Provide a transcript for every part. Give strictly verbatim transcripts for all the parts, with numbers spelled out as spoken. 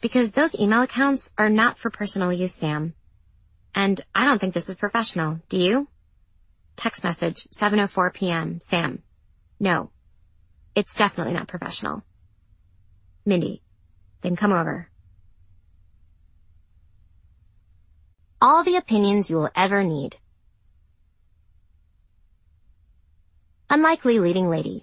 because those email accounts are not for personal use, Sam. And I don't think this is professional, do you? Text message, seven oh four p.m., Sam. No, it's definitely not professional. Mindy, then come over. All the opinions you will ever need. Unlikely leading lady.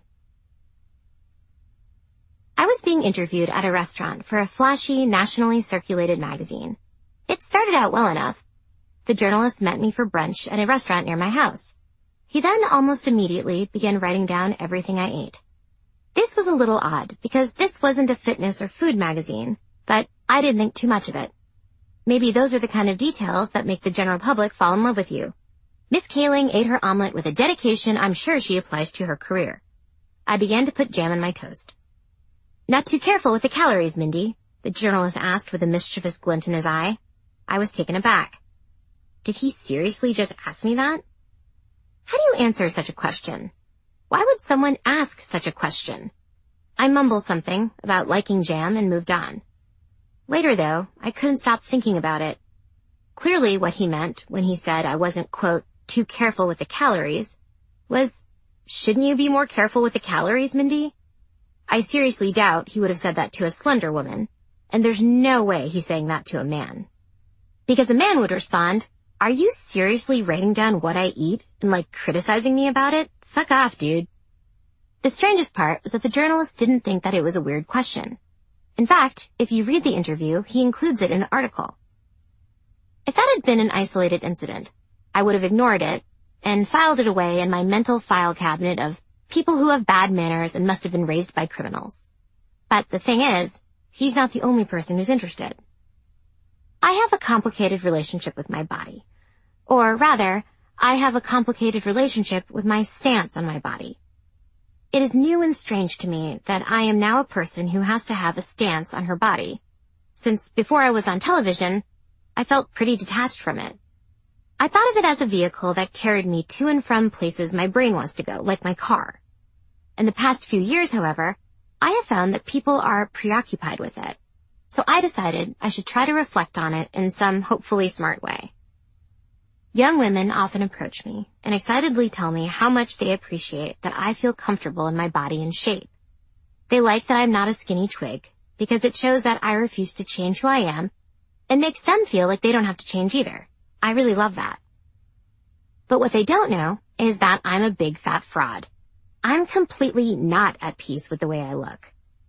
I was being interviewed at a restaurant for a flashy, nationally circulated magazine. It started out well enough. The journalist met me for brunch at a restaurant near my house. He then almost immediately began writing down everything I ate. This was a little odd because this wasn't a fitness or food magazine, but I didn't think too much of it. Maybe those are the kind of details that make the general public fall in love with you. Miss Kaling ate her omelet with a dedication I'm sure she applies to her career. I began to put jam in my toast. Not too careful with the calories, Mindy, the journalist asked with a mischievous glint in his eye. I was taken aback. Did he seriously just ask me that? How do you answer such a question? Why would someone ask such a question? I mumbled something about liking jam and moved on. Later, though, I couldn't stop thinking about it. Clearly what he meant when he said I wasn't, quote, too careful with the calories was, shouldn't you be more careful with the calories, Mindy? I seriously doubt he would have said that to a slender woman, and there's no way he's saying that to a man. Because a man would respond, are you seriously writing down what I eat and, like, criticizing me about it? Fuck off, dude. The strangest part was that the journalist didn't think that it was a weird question. In fact, if you read the interview, he includes it in the article. If that had been an isolated incident, I would have ignored it and filed it away in my mental file cabinet of people who have bad manners and must have been raised by criminals. But the thing is, he's not the only person who's interested. I have a complicated relationship with my body. Or rather, I have a complicated relationship with my stance on my body. It is new and strange to me that I am now a person who has to have a stance on her body, since before I was on television, I felt pretty detached from it. I thought of it as a vehicle that carried me to and from places my brain wants to go, like my car. In the past few years, however, I have found that people are preoccupied with it. So I decided I should try to reflect on it in some hopefully smart way. Young women often approach me and excitedly tell me how much they appreciate that I feel comfortable in my body and shape. They like that I'm not a skinny twig because it shows that I refuse to change who I am and makes them feel like they don't have to change either. I really love that. But what they don't know is that I'm a big fat fraud. I'm completely not at peace with the way I look.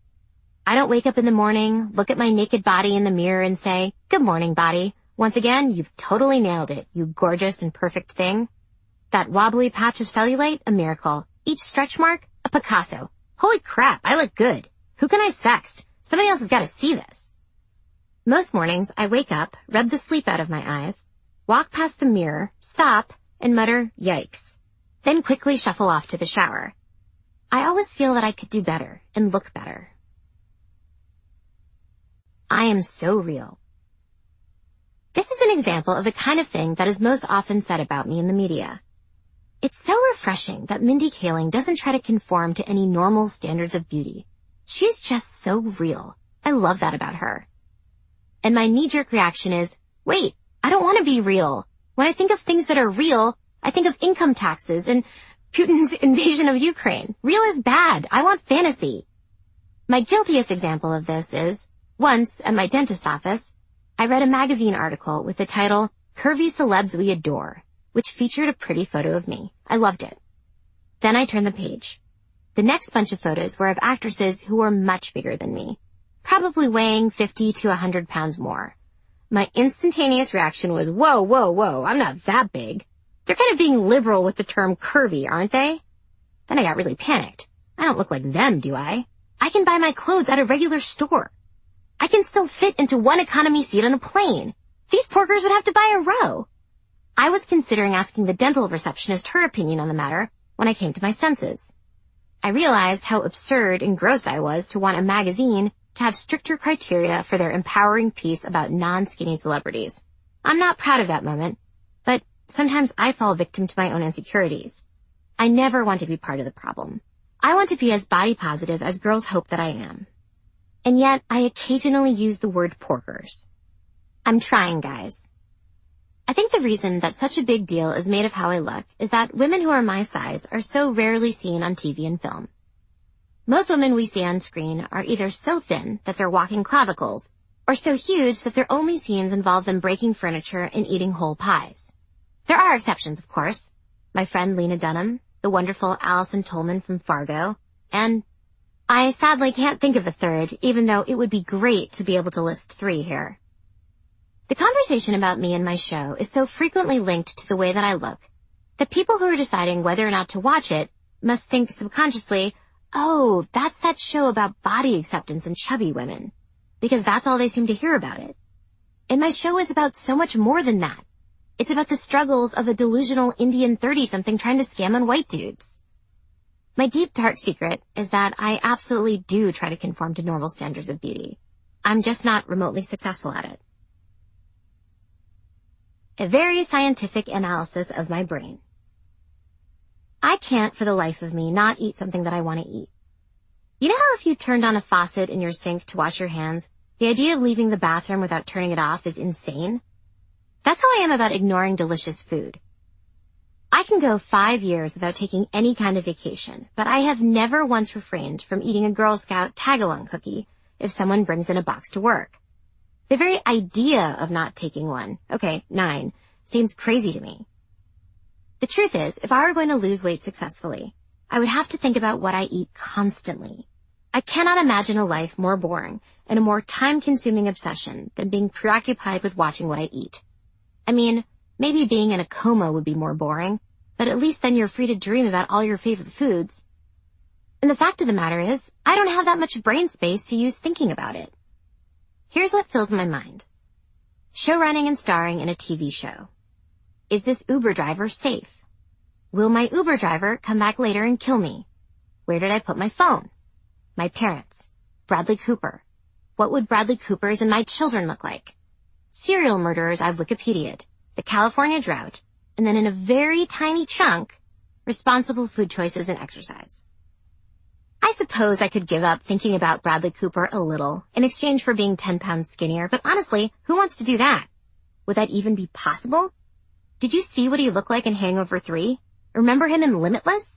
I don't wake up in the morning, look at my naked body in the mirror and say, good morning, body. Once again, you've totally nailed it, you gorgeous and perfect thing. That wobbly patch of cellulite, a miracle. Each stretch mark, a Picasso. Holy crap, I look good. Who can I sext? Somebody else has got to see this. Most mornings, I wake up, rub the sleep out of my eyes, walk past the mirror, stop, and mutter, yikes. Then quickly shuffle off to the shower. I always feel that I could do better and look better. I am so real. This is an example of the kind of thing that is most often said about me in the media. It's so refreshing that Mindy Kaling doesn't try to conform to any normal standards of beauty. She's just so real. I love that about her. And my knee-jerk reaction is, wait, I don't want to be real. When I think of things that are real, I think of income taxes and Putin's invasion of Ukraine. Real is bad. I want fantasy. My guiltiest example of this is, once at my dentist's office, I read a magazine article with the title, Curvy Celebs We Adore, which featured a pretty photo of me. I loved it. Then I turned the page. The next bunch of photos were of actresses who were much bigger than me, probably weighing fifty to one hundred pounds more. My instantaneous reaction was, whoa, whoa, whoa, I'm not that big. They're kind of being liberal with the term curvy, aren't they? Then I got really panicked. I don't look like them, do I? I can buy my clothes at a regular store. I can still fit into one economy seat on a plane. These porkers would have to buy a row. I was considering asking the dental receptionist her opinion on the matter when I came to my senses. I realized how absurd and gross I was to want a magazine to have stricter criteria for their empowering piece about non-skinny celebrities. I'm not proud of that moment, but sometimes I fall victim to my own insecurities. I never want to be part of the problem. I want to be as body positive as girls hope that I am. And yet, I occasionally use the word porkers. I'm trying, guys. I think the reason that such a big deal is made of how I look is that women who are my size are so rarely seen on T V and film. Most women we see on screen are either so thin that they're walking clavicles, or so huge that their only scenes involve them breaking furniture and eating whole pies. There are exceptions, of course. My friend Lena Dunham, the wonderful Allison Tolman from Fargo, and I sadly can't think of a third, even though it would be great to be able to list three here. The conversation about me and my show is so frequently linked to the way that I look that people who are deciding whether or not to watch it must think subconsciously, oh, that's that show about body acceptance and chubby women, because that's all they seem to hear about it. And my show is about so much more than that. It's about the struggles of a delusional Indian thirty-something trying to scam on white dudes. My deep, dark secret is that I absolutely do try to conform to normal standards of beauty. I'm just not remotely successful at it. A very scientific analysis of my brain. I can't for the life of me not eat something that I want to eat. You know how if you turned on a faucet in your sink to wash your hands, the idea of leaving the bathroom without turning it off is insane? That's how I am about ignoring delicious food. I can go five years without taking any kind of vacation, but I have never once refrained from eating a Girl Scout tag-along cookie if someone brings in a box to work. The very idea of not taking one, okay, nine, seems crazy to me. The truth is, if I were going to lose weight successfully, I would have to think about what I eat constantly. I cannot imagine a life more boring and a more time-consuming obsession than being preoccupied with watching what I eat. I mean, maybe being in a coma would be more boring, but at least then you're free to dream about all your favorite foods. And the fact of the matter is, I don't have that much brain space to use thinking about it. Here's what fills my mind. Show running and starring in a T V show. Is this Uber driver safe? Will my Uber driver come back later and kill me? Where did I put my phone? My parents. Bradley Cooper. What would Bradley Cooper's and my children look like? Serial murderers I've Wikipedia'd. The California drought. And then in a very tiny chunk, responsible food choices and exercise. I suppose I could give up thinking about Bradley Cooper a little in exchange for being ten pounds skinnier, but honestly, who wants to do that? Would that even be possible? Did you see what he looked like in Hangover three? Remember him in Limitless?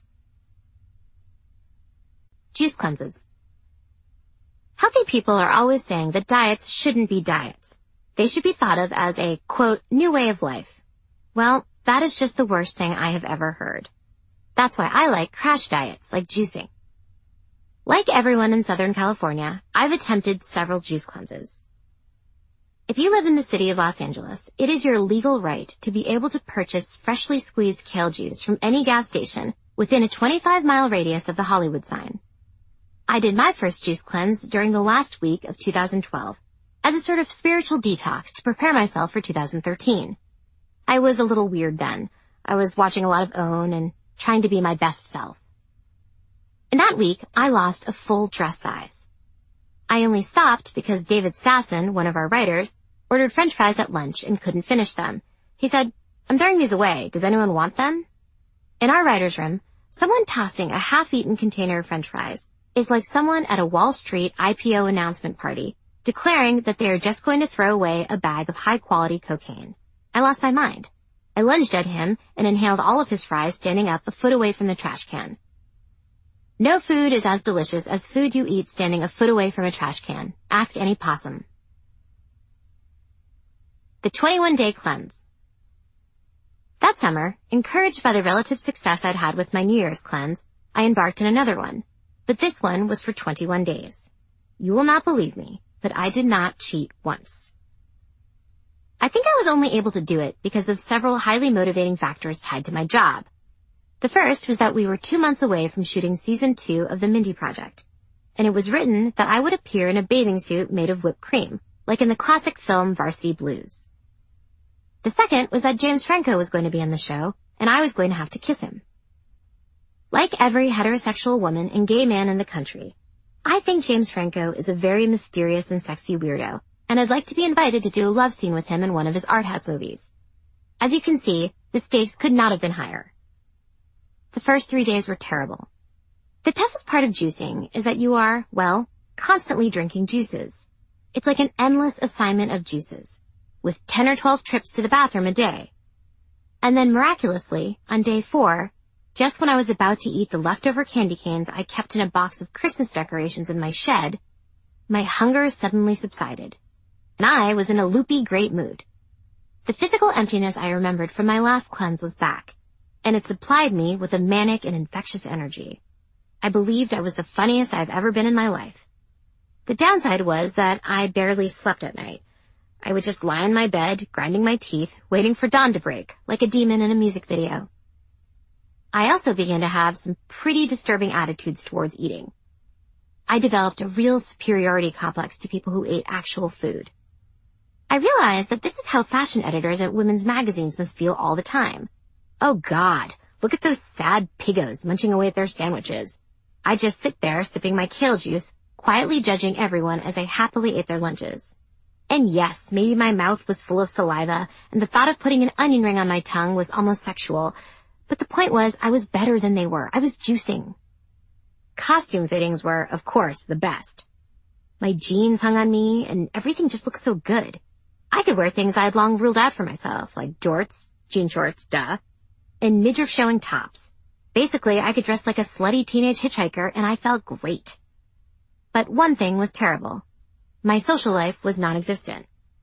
Juice cleanses. Healthy people are always saying that diets shouldn't be diets. They should be thought of as a, quote, new way of life. Well, that is just the worst thing I have ever heard. That's why I like crash diets, like juicing. Like everyone in Southern California, I've attempted several juice cleanses. If you live in the city of Los Angeles, it is your legal right to be able to purchase freshly squeezed kale juice from any gas station within a twenty-five mile radius of the Hollywood sign. I did my first juice cleanse during the last week of two thousand twelve as a sort of spiritual detox to prepare myself for two thousand thirteen. I was a little weird then. I was watching a lot of OWN and trying to be my best self. In that week, I lost a full dress size. I only stopped because David Sasson, one of our writers, ordered French fries at lunch and couldn't finish them. He said, "I'm throwing these away. Does anyone want them?" In our writer's room, someone tossing a half-eaten container of French fries is like someone at a Wall Street I P O announcement party declaring that they are just going to throw away a bag of high-quality cocaine. I lost my mind. I lunged at him and inhaled all of his fries standing up a foot away from the trash can. No food is as delicious as food you eat standing a foot away from a trash can. Ask any possum. The twenty-one day cleanse. That summer, encouraged by the relative success I'd had with my New Year's cleanse, I embarked on another one. But this one was for twenty-one days. You will not believe me, but I did not cheat once. I think I was only able to do it because of several highly motivating factors tied to my job. The first was that we were two months away from shooting season two of The Mindy Project, and it was written that I would appear in a bathing suit made of whipped cream, like in the classic film Varsity Blues. The second was that James Franco was going to be on the show, and I was going to have to kiss him. Like every heterosexual woman and gay man in the country, I think James Franco is a very mysterious and sexy weirdo, and I'd like to be invited to do a love scene with him in one of his art house movies. As you can see, the stakes could not have been higher. The first three days were terrible. The toughest part of juicing is that you are, well, constantly drinking juices. It's like an endless assignment of juices, with ten or twelve trips to the bathroom a day. And then miraculously, on day four, just when I was about to eat the leftover candy canes I kept in a box of Christmas decorations in my shed, my hunger suddenly subsided, and I was in a loopy great mood. The physical emptiness I remembered from my last cleanse was back, and it supplied me with a manic and infectious energy. I believed I was the funniest I've ever been in my life. The downside was that I barely slept at night. I would just lie in my bed, grinding my teeth, waiting for dawn to break, like a demon in a music video. I also began to have some pretty disturbing attitudes towards eating. I developed a real superiority complex to people who ate actual food. I realized that this is how fashion editors at women's magazines must feel all the time. Oh God, look at those sad piggos munching away at their sandwiches. I just sit there sipping my kale juice, quietly judging everyone as I happily ate their lunches. And yes, maybe my mouth was full of saliva, and the thought of putting an onion ring on my tongue was almost sexual. But the point was, I was better than they were. I was juicing. Costume fittings were, of course, the best. My jeans hung on me, and everything just looked so good. I could wear things I had long ruled out for myself, like jorts, jean shorts, duh, and midriff-showing tops. Basically, I could dress like a slutty teenage hitchhiker, and I felt great. But one thing was terrible. My social life was non-existent.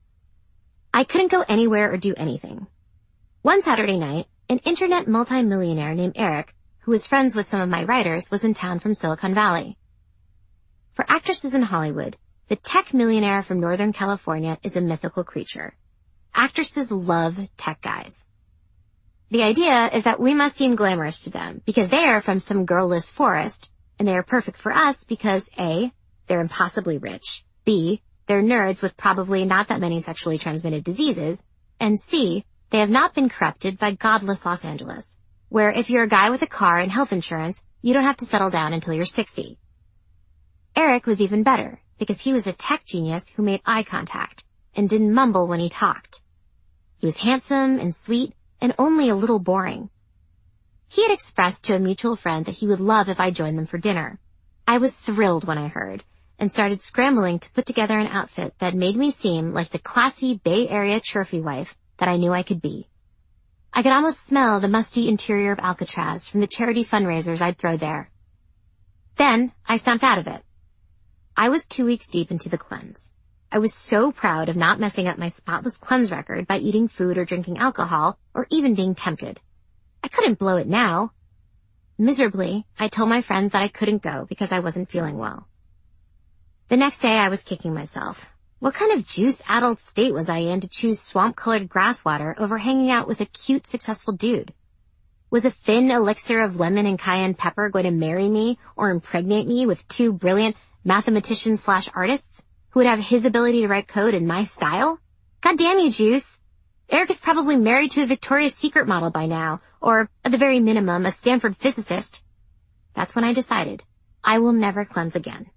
I couldn't go anywhere or do anything. One Saturday night, an internet multimillionaire named Eric, who was friends with some of my writers, was in town from Silicon Valley. For actresses in Hollywood, the tech millionaire from Northern California is a mythical creature. Actresses love tech guys. The idea is that we must seem glamorous to them because they are from some girl-less forest, and they are perfect for us because A, they're impossibly rich, B, they're nerds with probably not that many sexually transmitted diseases, and C, they have not been corrupted by godless Los Angeles, where if you're a guy with a car and health insurance, you don't have to settle down until you're sixty. Eric was even better, because he was a tech genius who made eye contact and didn't mumble when he talked. He was handsome and sweet and only a little boring. He had expressed to a mutual friend that he would love if I joined them for dinner. I was thrilled when I heard, and started scrambling to put together an outfit that made me seem like the classy Bay Area trophy wife that I knew I could be. I could almost smell the musty interior of Alcatraz from the charity fundraisers I'd throw there. Then I snapped out of it. I was two weeks deep into the cleanse. I was so proud of not messing up my spotless cleanse record by eating food or drinking alcohol or even being tempted. I couldn't blow it now. Miserably, I told my friends that I couldn't go because I wasn't feeling well. The next day I was kicking myself. What kind of juice-addled state was I in to choose swamp-colored grass water over hanging out with a cute, successful dude? Was a thin elixir of lemon and cayenne pepper going to marry me or impregnate me with two brilliant mathematicians slash artists who would have his ability to write code in my style? God damn you, Juice. Eric is probably married to a Victoria's Secret model by now, or, at the very minimum, a Stanford physicist. That's when I decided I will never cleanse again.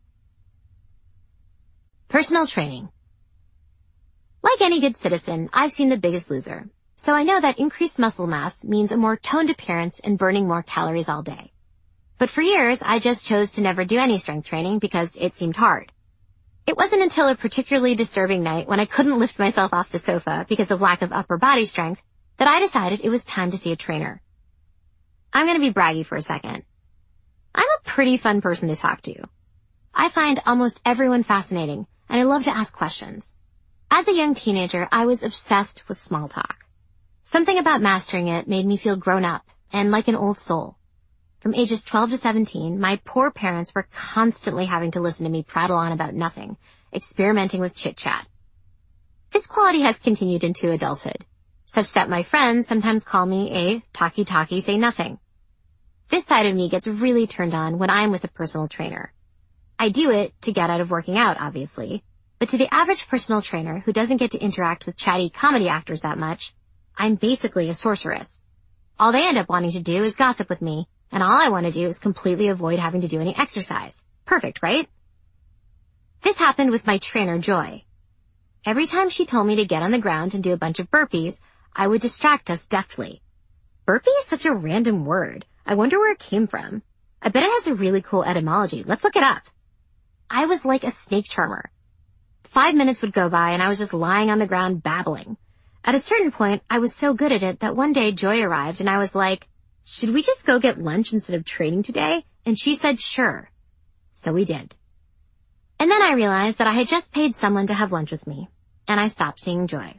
Personal training. Like any good citizen, I've seen The Biggest Loser, so I know that increased muscle mass means a more toned appearance and burning more calories all day. But for years, I just chose to never do any strength training because it seemed hard. It wasn't until a particularly disturbing night when I couldn't lift myself off the sofa because of lack of upper body strength that I decided it was time to see a trainer. I'm going to be braggy for a second. I'm a pretty fun person to talk to. I find almost everyone fascinating, and I love to ask questions. As a young teenager, I was obsessed with small talk. Something about mastering it made me feel grown up and like an old soul. From ages twelve to seventeen, my poor parents were constantly having to listen to me prattle on about nothing, experimenting with chit-chat. This quality has continued into adulthood, such that my friends sometimes call me a talkie-talkie say nothing. This side of me gets really turned on when I'm with a personal trainer. I do it to get out of working out, obviously, but to the average personal trainer who doesn't get to interact with chatty comedy actors that much, I'm basically a sorceress. All they end up wanting to do is gossip with me, and all I want to do is completely avoid having to do any exercise. Perfect, right? This happened with my trainer, Joy. Every time she told me to get on the ground and do a bunch of burpees, I would distract us deftly. Burpee is such a random word. I wonder where it came from. I bet it has a really cool etymology. Let's look it up. I was like a snake charmer. Five minutes would go by and I was just lying on the ground babbling. At a certain point, I was so good at it that one day Joy arrived and I was like, should we just go get lunch instead of training today? And she said, sure. So we did. And then I realized that I had just paid someone to have lunch with me, and I stopped seeing Joy.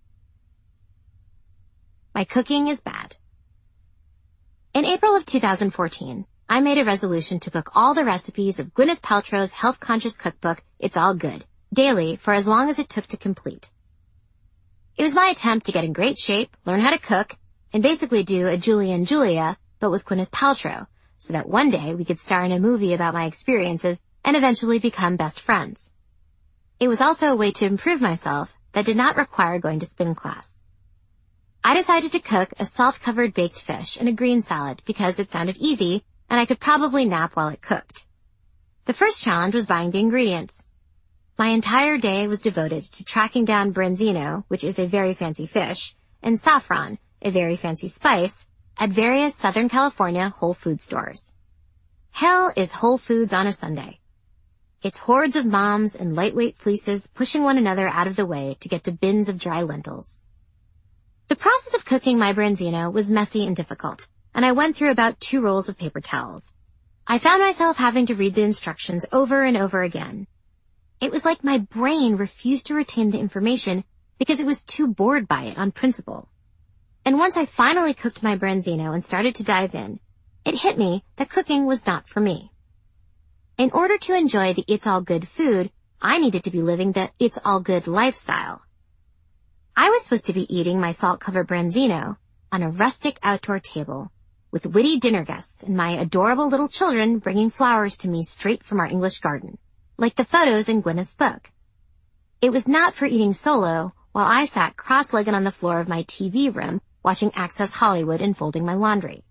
My cooking is bad. In April of two thousand fourteen, I made a resolution to cook all the recipes of Gwyneth Paltrow's health-conscious cookbook, It's All Good, daily for as long as it took to complete. It was my attempt to get in great shape, learn how to cook, and basically do a Julia and Julia, but with Gwyneth Paltrow, so that one day we could star in a movie about my experiences and eventually become best friends. It was also a way to improve myself that did not require going to spin class. I decided to cook a salt-covered baked fish and a green salad because it sounded easy and I could probably nap while it cooked. The first challenge was buying the ingredients. My entire day was devoted to tracking down branzino, which is a very fancy fish, and saffron, a very fancy spice, at various Southern California Whole Foods stores. Hell is Whole Foods on a Sunday. It's hordes of moms in lightweight fleeces pushing one another out of the way to get to bins of dry lentils. The process of cooking my branzino was messy and difficult, and I went through about two rolls of paper towels. I found myself having to read the instructions over and over again. It was like my brain refused to retain the information because it was too bored by it on principle. And once I finally cooked my branzino and started to dive in, it hit me that cooking was not for me. In order to enjoy the It's All Good food, I needed to be living the It's All Good lifestyle. I was supposed to be eating my salt-covered branzino on a rustic outdoor table with witty dinner guests and my adorable little children bringing flowers to me straight from our English garden, like the photos in Gwyneth's book. It was not for eating solo while I sat cross-legged on the floor of my T V room watching Access Hollywood and folding my laundry.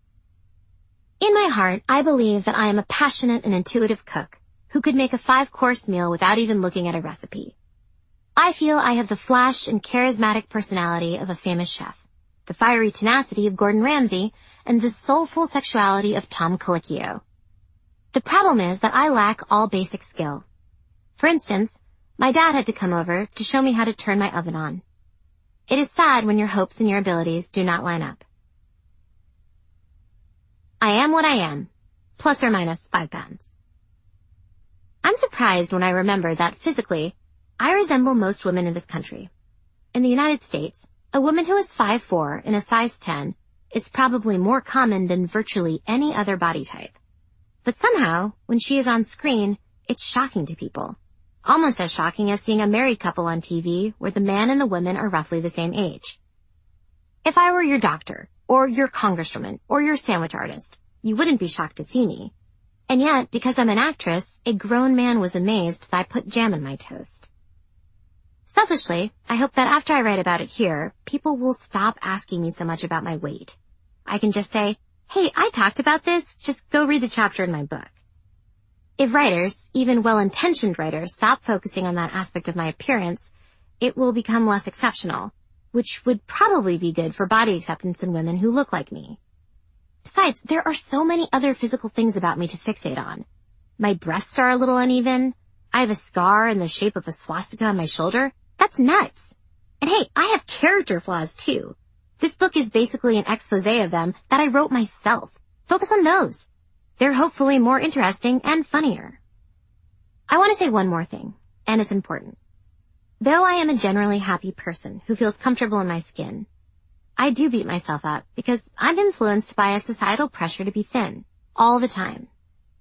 In my heart, I believe that I am a passionate and intuitive cook who could make a five-course meal without even looking at a recipe. I feel I have the flash and charismatic personality of a famous chef, the fiery tenacity of Gordon Ramsay, and the soulful sexuality of Tom Colicchio. The problem is that I lack all basic skill. For instance, my dad had to come over to show me how to turn my oven on. It is sad when your hopes and your abilities do not line up. I am what I am, plus or minus five pounds. I'm surprised when I remember that physically, I resemble most women in this country. In the United States, a woman who is five foot four and a size ten is probably more common than virtually any other body type. But somehow, when she is on screen, it's shocking to people. Almost as shocking as seeing a married couple on T V where the man and the woman are roughly the same age. If I were your doctor, or your congresswoman, or your sandwich artist, you wouldn't be shocked to see me. And yet, because I'm an actress, a grown man was amazed that I put jam in my toast. Selfishly, I hope that after I write about it here, people will stop asking me so much about my weight. I can just say, hey, I talked about this, just go read the chapter in my book. If writers, even well-intentioned writers, stop focusing on that aspect of my appearance, it will become less exceptional, which would probably be good for body acceptance in women who look like me. Besides, there are so many other physical things about me to fixate on. My breasts are a little uneven. I have a scar in the shape of a swastika on my shoulder. That's nuts. And hey, I have character flaws too. This book is basically an expose of them that I wrote myself. Focus on those. They're hopefully more interesting and funnier. I want to say one more thing, and it's important. Though I am a generally happy person who feels comfortable in my skin, I do beat myself up because I'm influenced by a societal pressure to be thin all the time.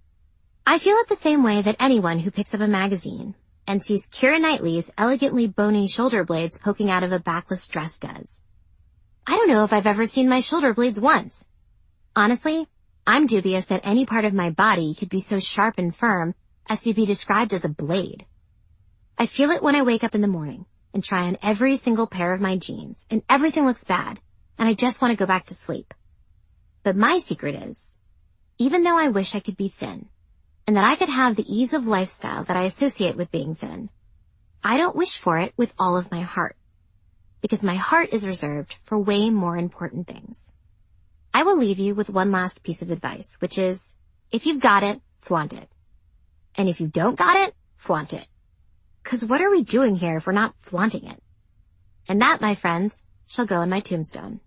I feel it the same way that anyone who picks up a magazine and sees Keira Knightley's elegantly bony shoulder blades poking out of a backless dress does. I don't know if I've ever seen my shoulder blades once. Honestly, I'm dubious that any part of my body could be so sharp and firm as to be described as a blade. I feel it when I wake up in the morning and try on every single pair of my jeans, and everything looks bad, and I just want to go back to sleep. But my secret is, even though I wish I could be thin, and that I could have the ease of lifestyle that I associate with being thin, I don't wish for it with all of my heart, because my heart is reserved for way more important things. I will leave you with one last piece of advice, which is, if you've got it, flaunt it. And if you don't got it, flaunt it. 'Cause what are we doing here if we're not flaunting it? And that, my friends, shall go in my tombstone.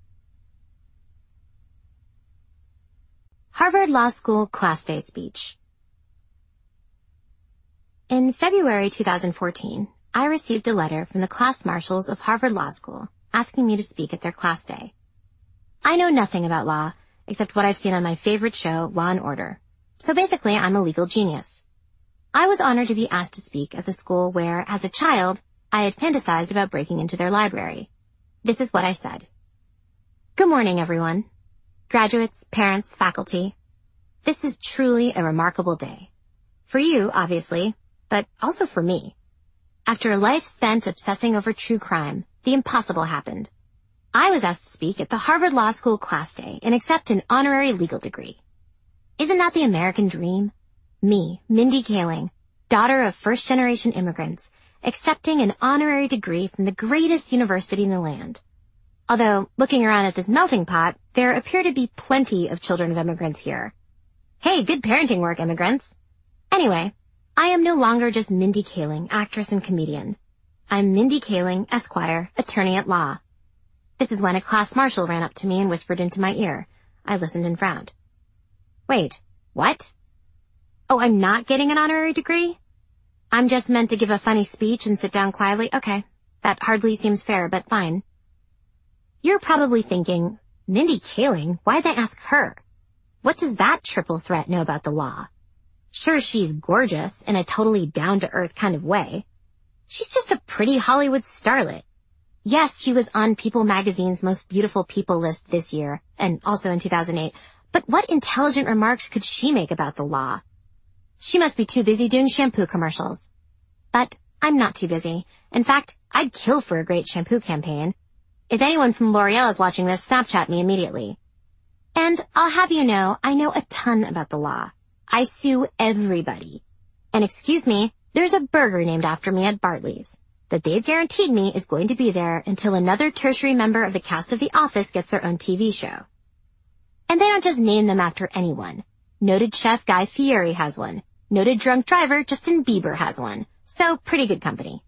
Harvard Law School Class Day Speech. In February two thousand fourteen, I received a letter from the class marshals of Harvard Law School asking me to speak at their class day. I know nothing about law, except what I've seen on my favorite show, Law and Order. So basically, I'm a legal genius. I was honored to be asked to speak at the school where, as a child, I had fantasized about breaking into their library. This is what I said. Good morning, everyone. Graduates, parents, faculty. This is truly a remarkable day. For you, obviously, but also for me. After a life spent obsessing over true crime, the impossible happened. I was asked to speak at the Harvard Law School Class Day and accept an honorary legal degree. Isn't that the American dream? Me, Mindy Kaling, daughter of first-generation immigrants, accepting an honorary degree from the greatest university in the land. Although, looking around at this melting pot, there appear to be plenty of children of immigrants here. Hey, good parenting work, immigrants. Anyway, I am no longer just Mindy Kaling, actress and comedian. I'm Mindy Kaling, Esquire, attorney at law. This is when a class marshal ran up to me and whispered into my ear. I listened and frowned. Wait, what? Oh, I'm not getting an honorary degree? I'm just meant to give a funny speech and sit down quietly? Okay, that hardly seems fair, but fine. You're probably thinking, Mindy Kaling, why'd they ask her? What does that triple threat know about the law? Sure, she's gorgeous in a totally down-to-earth kind of way. She's just a pretty Hollywood starlet. Yes, she was on People magazine's Most Beautiful People list this year, and also in two thousand eight, but what intelligent remarks could she make about the law? She must be too busy doing shampoo commercials. But I'm not too busy. In fact, I'd kill for a great shampoo campaign. If anyone from L'Oreal is watching this, Snapchat me immediately. And I'll have you know, I know a ton about the law. I sue everybody. And excuse me, there's a burger named after me at Bartley's that they've guaranteed me is going to be there until another tertiary member of the cast of The Office gets their own T V show. And they don't just name them after anyone. Noted chef Guy Fieri has one. Noted drunk driver Justin Bieber has one. So, pretty good company.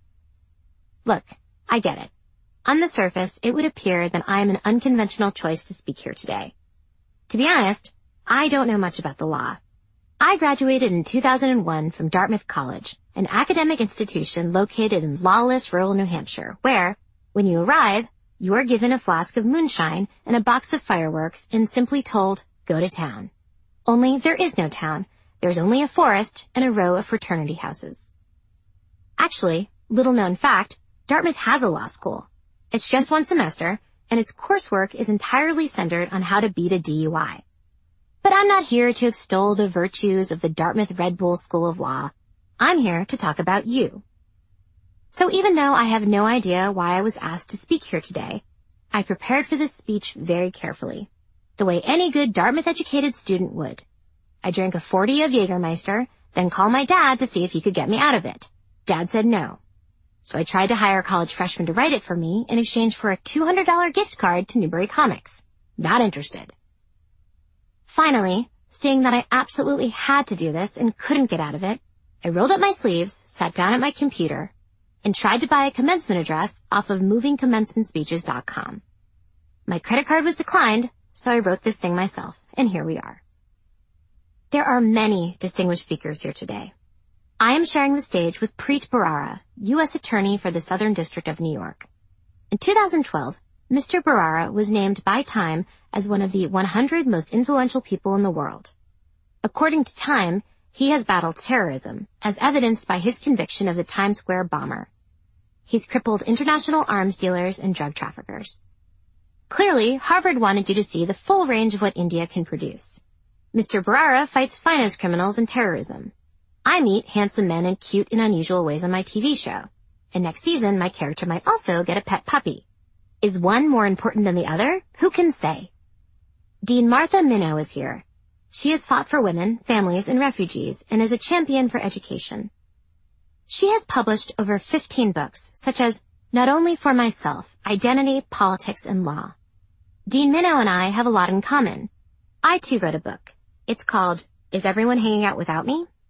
Look, I get it. On the surface, it would appear that I'm an unconventional choice to speak here today. To be honest, I don't know much about the law. I graduated in two thousand one from Dartmouth College, an academic institution located in lawless rural New Hampshire, where, when you arrive, you are given a flask of moonshine and a box of fireworks and simply told, go to town. Only there is no town. There's only a forest and a row of fraternity houses. Actually, little known fact, Dartmouth has a law school. It's just one semester, and its coursework is entirely centered on how to beat a D U I. But I'm not here to extol the virtues of the Dartmouth Red Bull School of Law. I'm here to talk about you. So even though I have no idea why I was asked to speak here today, I prepared for this speech very carefully, the way any good Dartmouth-educated student would. I drank a forty of Jägermeister, then called my dad to see if he could get me out of it. Dad said no. So I tried to hire a college freshman to write it for me in exchange for a two hundred dollars gift card to Newbury Comics. Not interested. Finally, seeing that I absolutely had to do this and couldn't get out of it, I rolled up my sleeves, sat down at my computer, and tried to buy a commencement address off of moving commencement speeches dot com. My credit card was declined, so I wrote this thing myself, and here we are. There are many distinguished speakers here today. I am sharing the stage with Preet Bharara, U S Attorney for the Southern District of New York. In two thousand twelve, Mister Bharara was named by Time as one of the one hundred most influential people in the world. According to Time, he has battled terrorism, as evidenced by his conviction of the Times Square bomber. He's crippled international arms dealers and drug traffickers. Clearly, Harvard wanted you to see the full range of what India can produce. Mister Bharara fights finance criminals and terrorism. I meet handsome men in cute and unusual ways on my T V show. And next season, my character might also get a pet puppy. Is one more important than the other? Who can say? Dean Martha Minow is here. She has fought for women, families, and refugees, and is a champion for education. She has published over fifteen books, such as Not Only for Myself, Identity, Politics, and Law. Dean Minow and I have a lot in common. I too wrote a book. It's called, Is Everyone Hanging Out Without Me?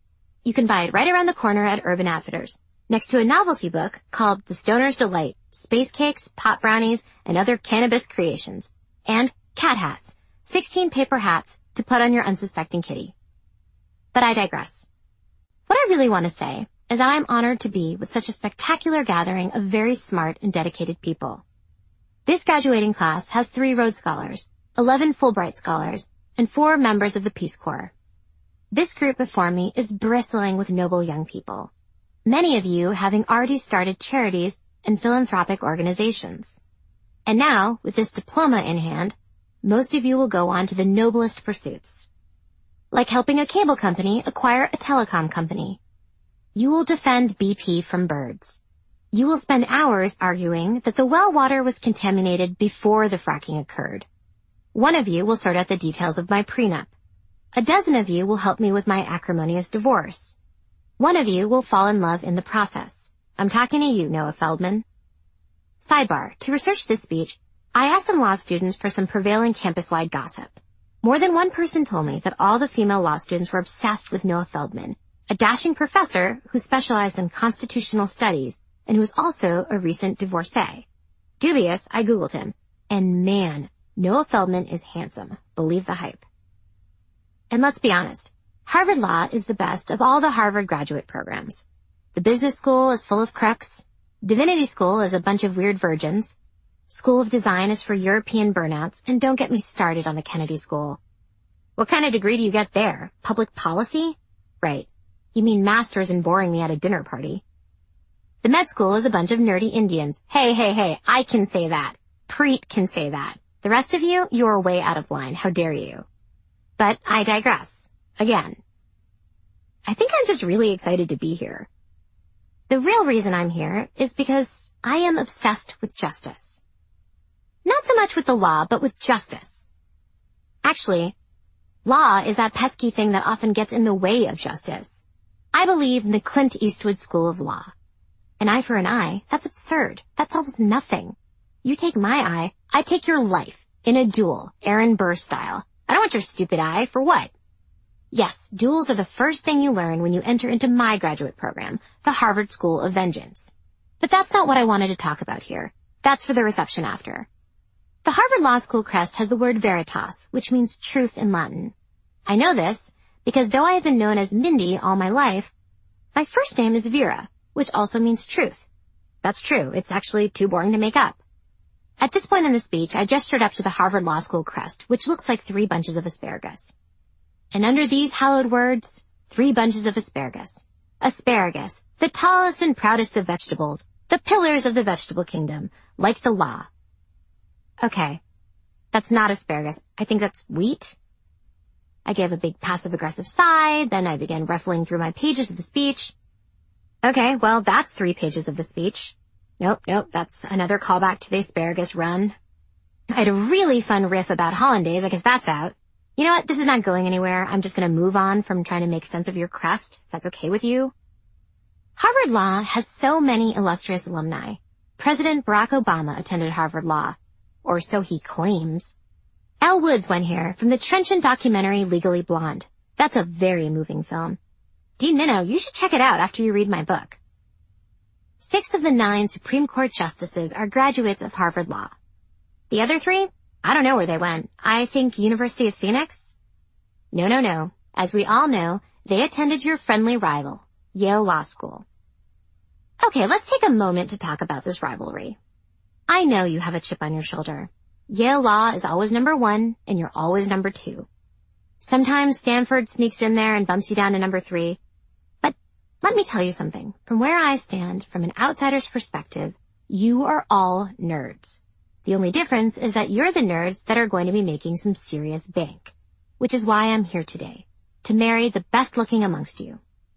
You can buy it right around the corner at Urban Outfitters, next to a novelty book called The Stoner's Delight, Space Cakes, Pot Brownies, and Other Cannabis Creations, and cat hats, sixteen paper hats to put on your unsuspecting kitty. But I digress. What I really want to say is that I'm honored to be with such a spectacular gathering of very smart and dedicated people. This graduating class has three Rhodes Scholars, eleven Fulbright Scholars, and four members of the Peace Corps. This group before me is bristling with noble young people, many of you having already started charities and philanthropic organizations. And now, with this diploma in hand, most of you will go on to the noblest pursuits, like helping a cable company acquire a telecom company. You will defend B P from birds. You will spend hours arguing that the well water was contaminated before the fracking occurred. One of you will sort out the details of my prenup. A dozen of you will help me with my acrimonious divorce. One of you will fall in love in the process. I'm talking to you, Noah Feldman. Sidebar, to research this speech, I asked some law students for some prevailing campus-wide gossip. More than one person told me that all the female law students were obsessed with Noah Feldman, a dashing professor who specialized in constitutional studies and who was also a recent divorcee. Dubious, I Googled him. And man, Noah Feldman is handsome. Believe the hype. And let's be honest, Harvard Law is the best of all the Harvard graduate programs. The business school is full of crooks. Divinity School is a bunch of weird virgins. School of Design is for European burnouts, and don't get me started on the Kennedy School. What kind of degree do you get there? Public policy? Right. You mean master's in boring me at a dinner party. The med school is a bunch of nerdy Indians. Hey, hey, hey, I can say that. Preet can say that. The rest of you, you're way out of line. How dare you? But I digress. Again. I think I'm just really excited to be here. The real reason I'm here is because I am obsessed with justice. Not so much with the law, but with justice. Actually, law is that pesky thing that often gets in the way of justice. I believe in the Clint Eastwood school of law. An eye for an eye, that's absurd. That solves nothing. You take my eye, I take your life. In a duel, Aaron Burr style. I don't want your stupid eye, for what? Yes, duels are the first thing you learn when you enter into my graduate program, the Harvard School of Vengeance. But that's not what I wanted to talk about here. That's for the reception after. The Harvard Law School crest has the word veritas, which means truth in Latin. I know this because though I have been known as Mindy all my life, my first name is Vera, which also means truth. That's true. It's actually too boring to make up. At this point in the speech, I gestured up to the Harvard Law School crest, which looks like three bunches of asparagus. And under these hallowed words, three bunches of asparagus. Asparagus, the tallest and proudest of vegetables, the pillars of the vegetable kingdom, like the law. Okay, that's not asparagus. I think that's wheat. I gave a big passive-aggressive sigh, then I began ruffling through my pages of the speech. Okay, well, that's three pages of the speech. Nope, nope, that's another callback to the asparagus run. I had a really fun riff about hollandaise. I guess that's out. You know what? This is not going anywhere. I'm just going to move on from trying to make sense of your crest, if that's okay with you. Harvard Law has so many illustrious alumni. President Barack Obama attended Harvard Law. Or so he claims. Elle Woods went here from the trenchant documentary Legally Blonde. That's a very moving film. Dean Minow, you should check it out after you read my book. Six of the nine Supreme Court justices are graduates of Harvard Law. The other three? I don't know where they went. I think University of Phoenix? No, no, no. As we all know, they attended your friendly rival, Yale Law School. Okay, let's take a moment to talk about this rivalry. I know you have a chip on your shoulder. Yale Law is always number one, and you're always number two. Sometimes Stanford sneaks in there and bumps you down to number three. But let me tell you something. From where I stand, from an outsider's perspective, you are all nerds. The only difference is that you're the nerds that are going to be making some serious bank, which is why I'm here today, to marry the best looking amongst you.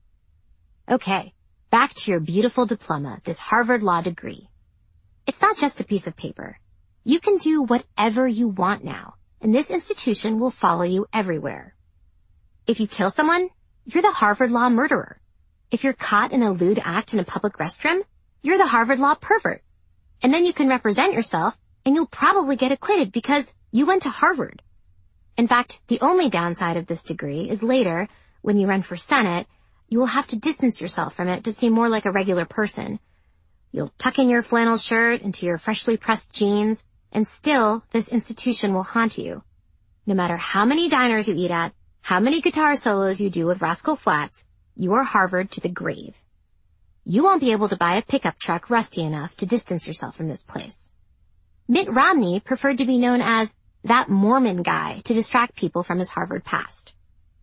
Okay, back to your beautiful diploma, this Harvard Law degree. It's not just a piece of paper. You can do whatever you want now, and this institution will follow you everywhere. If you kill someone, you're the Harvard Law murderer. If you're caught in a lewd act in a public restroom, you're the Harvard Law pervert. And then you can represent yourself, and you'll probably get acquitted because you went to Harvard. In fact, the only downside of this degree is later, when you run for Senate, you will have to distance yourself from it to seem more like a regular person. You'll tuck in your flannel shirt into your freshly pressed jeans, and still this institution will haunt you. No matter how many diners you eat at, how many guitar solos you do with Rascal Flatts, you are Harvard to the grave. You won't be able to buy a pickup truck rusty enough to distance yourself from this place. Mitt Romney preferred to be known as that Mormon guy to distract people from his Harvard past.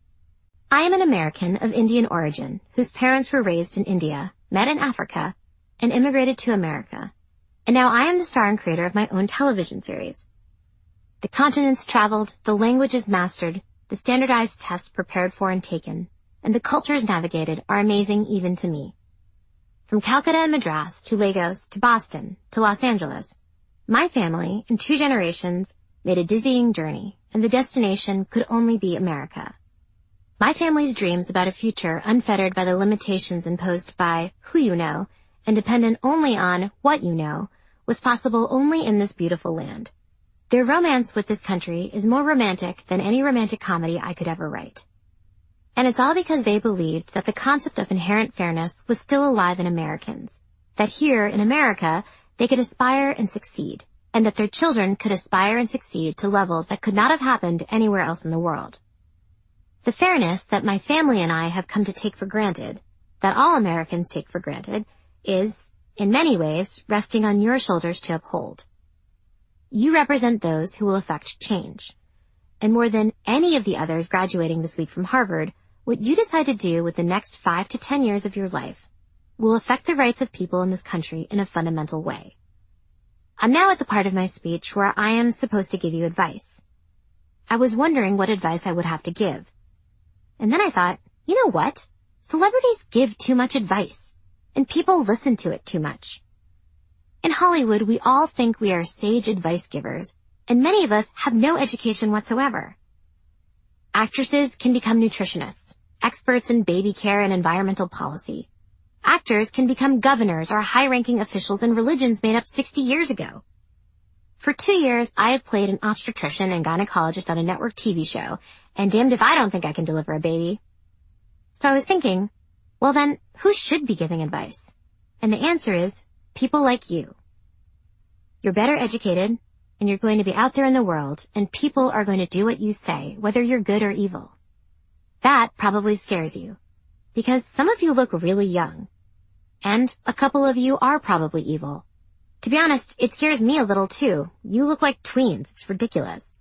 I am an American of Indian origin whose parents were raised in India, met in Africa, and immigrated to America. And now I am the star and creator of my own television series. The continents traveled, the languages mastered, the standardized tests prepared for and taken, and the cultures navigated are amazing even to me. From Calcutta and Madras to Lagos to Boston to Los Angeles, my family in two generations made a dizzying journey, and the destination could only be America. My family's dreams about a future unfettered by the limitations imposed by who you know and dependent only on what you know was possible only in this beautiful land. Their romance with this country is more romantic than any romantic comedy I could ever write. And it's all because they believed that the concept of inherent fairness was still alive in Americans, that here in America they could aspire and succeed, and that their children could aspire and succeed to levels that could not have happened anywhere else in the world. The fairness that my family and I have come to take for granted, that all Americans take for granted, is, in many ways, resting on your shoulders to uphold. You represent those who will affect change. And more than any of the others graduating this week from Harvard, what you decide to do with the next five to ten years of your life will affect the rights of people in this country in a fundamental way. I'm now at the part of my speech where I am supposed to give you advice. I was wondering what advice I would have to give. And then I thought, you know what? Celebrities give too much advice, and people listen to it too much. In Hollywood, we all think we are sage advice givers, and many of us have no education whatsoever. Actresses can become nutritionists, experts in baby care and environmental policy. Actors can become governors or high-ranking officials in religions made up sixty years ago. For two years, I have played an obstetrician and gynecologist on a network T V show, and damned if I don't think I can deliver a baby. So I was thinking, well then, who should be giving advice? And the answer is, people like you. You're better educated, and you're going to be out there in the world, and people are going to do what you say, whether you're good or evil. That probably scares you, because some of you look really young, and a couple of you are probably evil. To be honest, it scares me a little too. You look like tweens. It's ridiculous.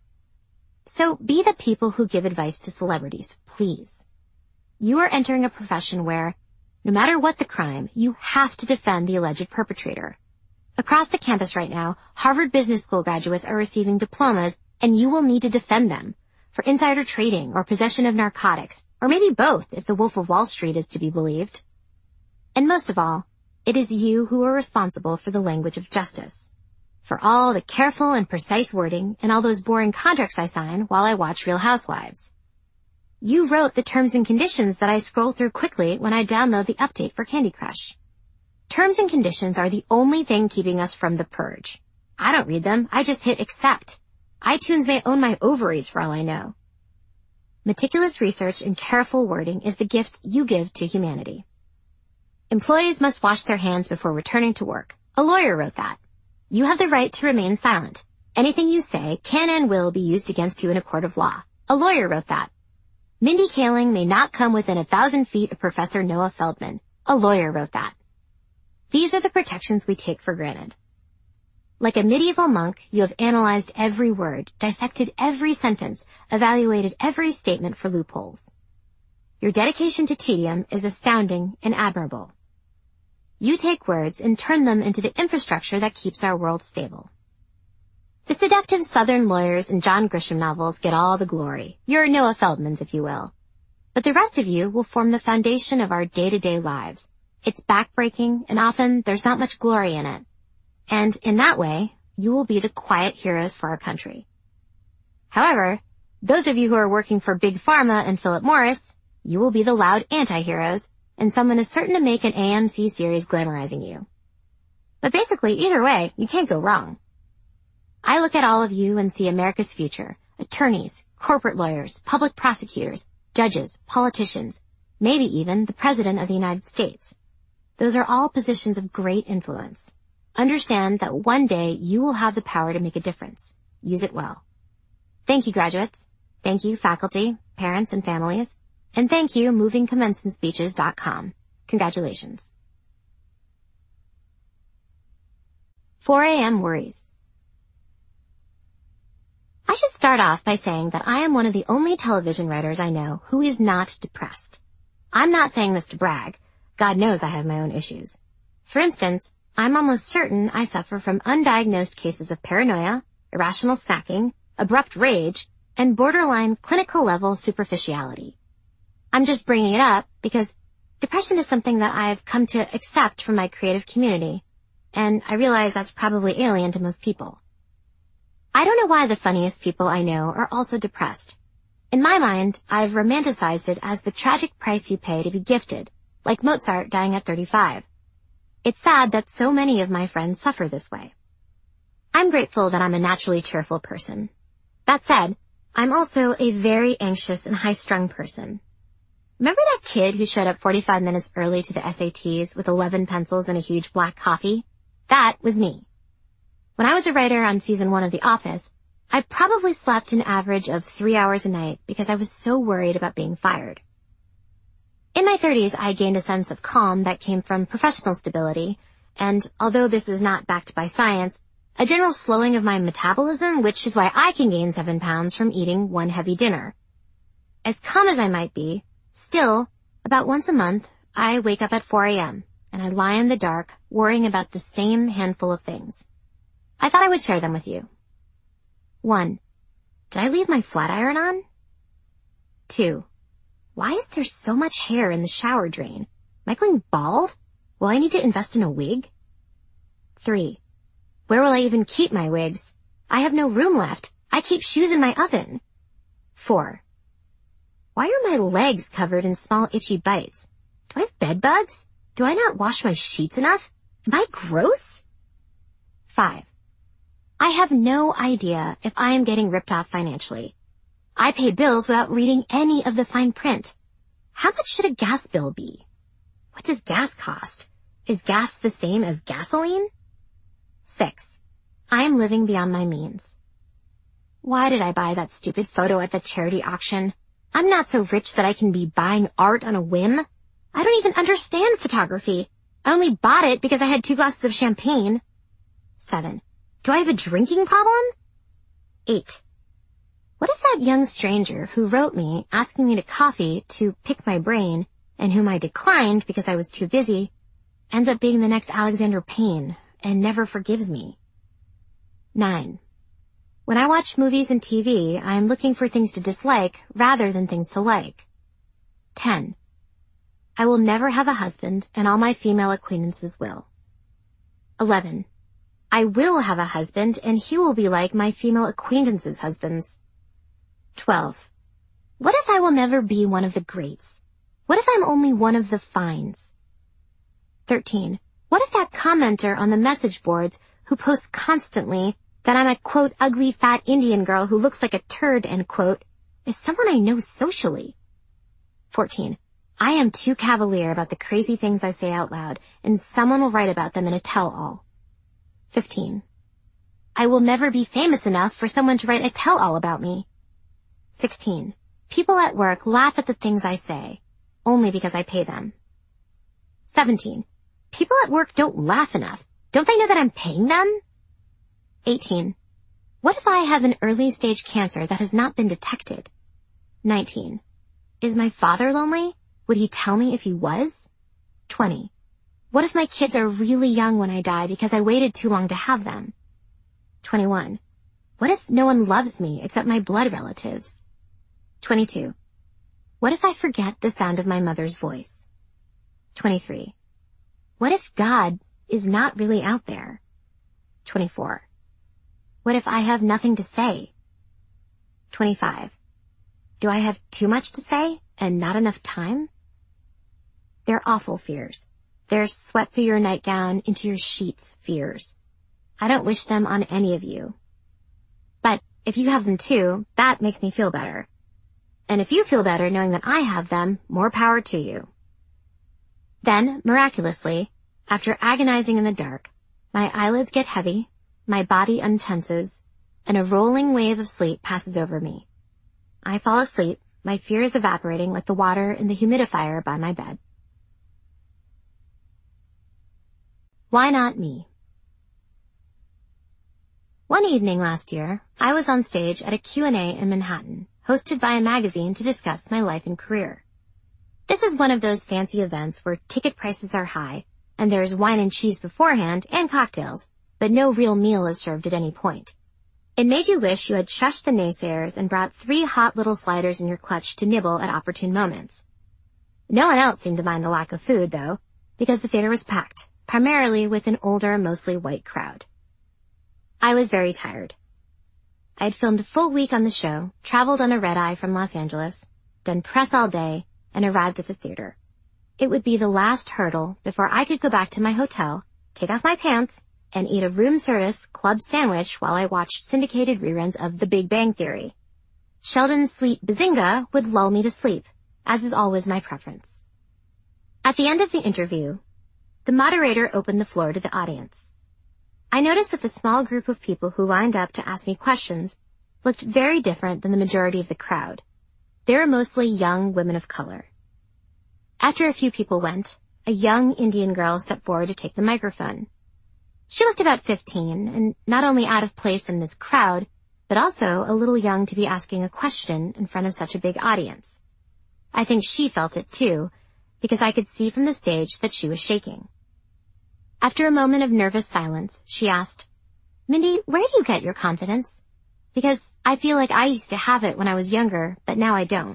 So be the people who give advice to celebrities, please. You are entering a profession where, no matter what the crime, you have to defend the alleged perpetrator. Across the campus right now, Harvard Business School graduates are receiving diplomas, and you will need to defend them for insider trading or possession of narcotics, or maybe both if the Wolf of Wall Street is to be believed. And most of all, it is you who are responsible for the language of justice, for all the careful and precise wording and all those boring contracts I sign while I watch Real Housewives. You wrote the terms and conditions that I scroll through quickly when I download the update for Candy Crush. Terms and conditions are the only thing keeping us from the purge. I don't read them. I just hit accept. iTunes may own my ovaries for all I know. Meticulous research and careful wording is the gift you give to humanity. Employees must wash their hands before returning to work. A lawyer wrote that. You have the right to remain silent. Anything you say can and will be used against you in a court of law. A lawyer wrote that. Mindy Kaling may not come within a thousand feet of Professor Noah Feldman. A lawyer wrote that. These are the protections we take for granted. Like a medieval monk, you have analyzed every word, dissected every sentence, evaluated every statement for loopholes. Your dedication to tedium is astounding and admirable. You take words and turn them into the infrastructure that keeps our world stable. The seductive Southern lawyers and John Grisham novels get all the glory. You're Noah Feldman's, if you will. But the rest of you will form the foundation of our day-to-day lives. It's backbreaking, and often there's not much glory in it. And in that way, you will be the quiet heroes for our country. However, those of you who are working for Big Pharma and Philip Morris, you will be the loud anti-heroes, and someone is certain to make an A M C series glamorizing you. But basically, either way, you can't go wrong. I look at all of you and see America's future. Attorneys, corporate lawyers, public prosecutors, judges, politicians, maybe even the President of the United States. Those are all positions of great influence. Understand that one day you will have the power to make a difference. Use it well. Thank you, graduates. Thank you, faculty, parents, and families. And thank you, moving commencement speeches dot com. Congratulations. four a.m. worries. I should start off by saying that I am one of the only television writers I know who is not depressed. I'm not saying this to brag. God knows I have my own issues. For instance, I'm almost certain I suffer from undiagnosed cases of paranoia, irrational snacking, abrupt rage, and borderline clinical-level superficiality. I'm just bringing it up because depression is something that I've come to accept from my creative community, and I realize that's probably alien to most people. I don't know why the funniest people I know are also depressed. In my mind, I've romanticized it as the tragic price you pay to be gifted, like Mozart dying at thirty-five. It's sad that so many of my friends suffer this way. I'm grateful that I'm a naturally cheerful person. That said, I'm also a very anxious and high-strung person. Remember that kid who showed up forty-five minutes early to the S A Ts with eleven pencils and a huge black coffee? That was me. When I was a writer on season one of The Office, I probably slept an average of three hours a night because I was so worried about being fired. In my thirties, I gained a sense of calm that came from professional stability, and although this is not backed by science, a general slowing of my metabolism, which is why I can gain seven pounds from eating one heavy dinner. As calm as I might be, still, about once a month, I wake up at four a.m., and I lie in the dark, worrying about the same handful of things. I thought I would share them with you. One, did I leave my flat iron on? Two, why is there so much hair in the shower drain? Am I going bald? Will I need to invest in a wig? Three, where will I even keep my wigs? I have no room left. I keep shoes in my oven. Four, why are my legs covered in small itchy bites? Do I have bed bugs? Do I not wash my sheets enough? Am I gross? Five, I have no idea if I am getting ripped off financially. I pay bills without reading any of the fine print. How much should a gas bill be? What does gas cost? Is gas the same as gasoline? Six, I am living beyond my means. Why did I buy that stupid photo at the charity auction? I'm not so rich that I can be buying art on a whim. I don't even understand photography. I only bought it because I had two glasses of champagne. Seven, do I have a drinking problem? Eight, what if that young stranger who wrote me asking me to coffee to pick my brain, and whom I declined because I was too busy, ends up being the next Alexander Payne and never forgives me? Nine, when I watch movies and T V, I am looking for things to dislike rather than things to like. Ten, I will never have a husband, and all my female acquaintances will. Eleven, I will have a husband, and he will be like my female acquaintances' husbands. Twelve, what if I will never be one of the greats? What if I'm only one of the fines? Thirteen, what if that commenter on the message boards who posts constantly that I'm a, quote, ugly fat Indian girl who looks like a turd, end quote, is someone I know socially? Fourteen, I am too cavalier about the crazy things I say out loud, and someone will write about them in a tell-all. Fifteen, I will never be famous enough for someone to write a tell-all about me. Sixteen, people at work laugh at the things I say, only because I pay them. Seventeen, people at work don't laugh enough. Don't they know that I'm paying them? Eighteen, what if I have an early-stage cancer that has not been detected? Nineteen, is my father lonely? Would he tell me if he was? Twenty, what if my kids are really young when I die because I waited too long to have them? Twenty-one, what if no one loves me except my blood relatives? Twenty-two, what if I forget the sound of my mother's voice? Twenty-three, what if God is not really out there? Twenty-four, what if I have nothing to say? Twenty-five, do I have too much to say and not enough time? They're awful fears. They're sweat through your nightgown into your sheets fears. I don't wish them on any of you. But if you have them too, that makes me feel better. And if you feel better knowing that I have them, more power to you. Then, miraculously, after agonizing in the dark, my eyelids get heavy, my body untenses, and a rolling wave of sleep passes over me. I fall asleep, my fears evaporating like the water in the humidifier by my bed. Why not me? One evening last year, I was on stage at a Q and A in Manhattan, hosted by a magazine to discuss my life and career. This is one of those fancy events where ticket prices are high, and there's wine and cheese beforehand and cocktails, but no real meal is served at any point. It made you wish you had shushed the naysayers and brought three hot little sliders in your clutch to nibble at opportune moments. No one else seemed to mind the lack of food, though, because the theater was packed, primarily with an older, mostly white crowd. I was very tired. I had filmed a full week on the show, traveled on a red-eye from Los Angeles, done press all day, and arrived at the theater. It would be the last hurdle before I could go back to my hotel, take off my pants, and eat a room service club sandwich while I watched syndicated reruns of The Big Bang Theory. Sheldon's sweet bazinga would lull me to sleep, as is always my preference. At the end of the interview, the moderator opened the floor to the audience. I noticed that the small group of people who lined up to ask me questions looked very different than the majority of the crowd. They were mostly young women of color. After a few people went, a young Indian girl stepped forward to take the microphone. She looked about fifteen, and not only out of place in this crowd, but also a little young to be asking a question in front of such a big audience. I think she felt it too, because I could see from the stage that she was shaking. After a moment of nervous silence, she asked, "Mindy, where do you get your confidence? Because I feel like I used to have it when I was younger, but now I don't."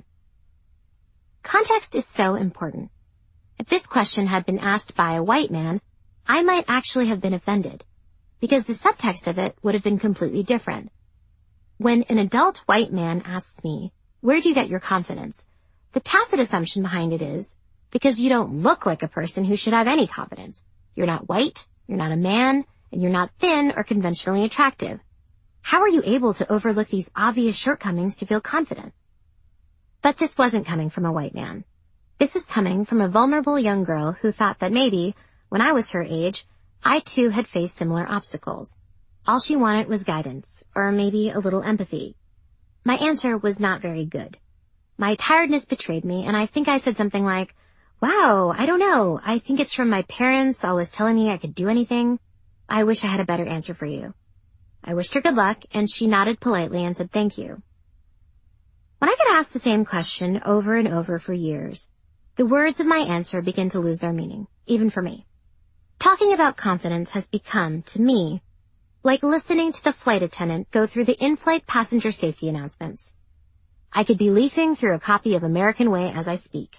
Context is so important. If this question had been asked by a white man, I might actually have been offended, because the subtext of it would have been completely different. When an adult white man asks me, "Where do you get your confidence?" the tacit assumption behind it is, because you don't look like a person who should have any confidence. You're not white, you're not a man, and you're not thin or conventionally attractive. How are you able to overlook these obvious shortcomings to feel confident? But this wasn't coming from a white man. This was coming from a vulnerable young girl who thought that maybe, when I was her age, I too had faced similar obstacles. All she wanted was guidance, or maybe a little empathy. My answer was not very good. My tiredness betrayed me, and I think I said something like, "Wow, I don't know. I think it's from my parents always telling me I could do anything. I wish I had a better answer for you." I wished her good luck, and she nodded politely and said thank you. When I get asked the same question over and over for years, the words of my answer begin to lose their meaning, even for me. Talking about confidence has become, to me, like listening to the flight attendant go through the in-flight passenger safety announcements. I could be leafing through a copy of American Way as I speak.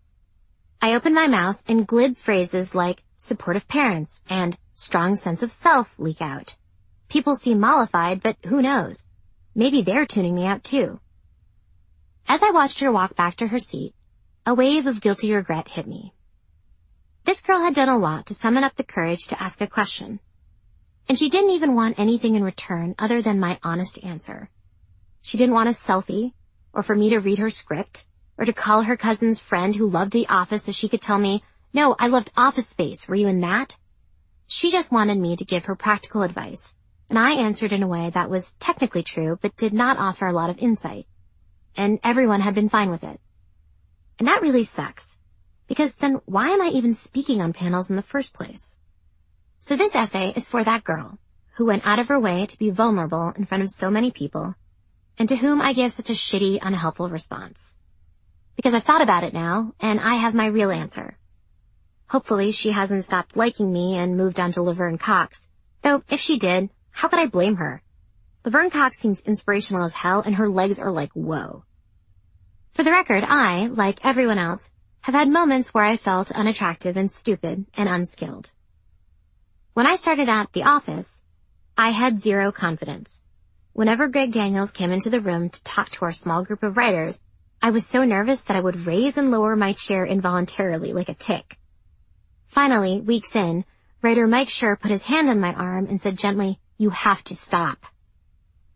I open my mouth and glib phrases like supportive parents and strong sense of self leak out. People seem mollified, but who knows? Maybe they're tuning me out too. As I watched her walk back to her seat, a wave of guilty regret hit me. This girl had done a lot to summon up the courage to ask a question. And she didn't even want anything in return other than my honest answer. She didn't want a selfie, or for me to read her script, or to call her cousin's friend who loved The Office so she could tell me, "No, I loved Office Space. Were you in that?" She just wanted me to give her practical advice, and I answered in a way that was technically true but did not offer a lot of insight. And everyone had been fine with it. And that really sucks, because then why am I even speaking on panels in the first place? So this essay is for that girl who went out of her way to be vulnerable in front of so many people, and to whom I gave such a shitty, unhelpful response. Because I've thought about it now, and I have my real answer. Hopefully she hasn't stopped liking me and moved on to Laverne Cox. Though, if she did, how could I blame her? Laverne Cox seems inspirational as hell, and her legs are like, whoa. For the record, I, like everyone else, have had moments where I felt unattractive and stupid and unskilled. When I started at The Office, I had zero confidence. Whenever Greg Daniels came into the room to talk to our small group of writers, I was so nervous that I would raise and lower my chair involuntarily like a tick. Finally, weeks in, writer Mike Schur put his hand on my arm and said gently, "You have to stop."